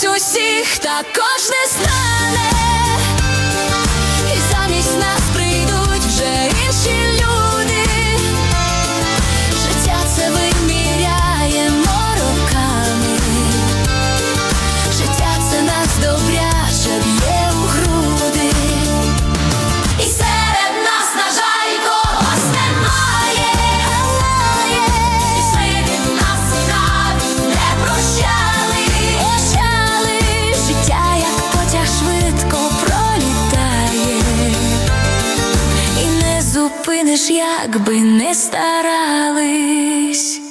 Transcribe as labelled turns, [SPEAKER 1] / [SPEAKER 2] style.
[SPEAKER 1] Ось усіх також не стане, і замість нас прийдуть вже інші люди. Життя це виміряємо роками, життя це нас добряче б'є у груди. І серед нас, на жаль, когось немає, і сили нас навіть не прощали. Життя як потяг швидко пролітає, і не зупиниш, як би не старались.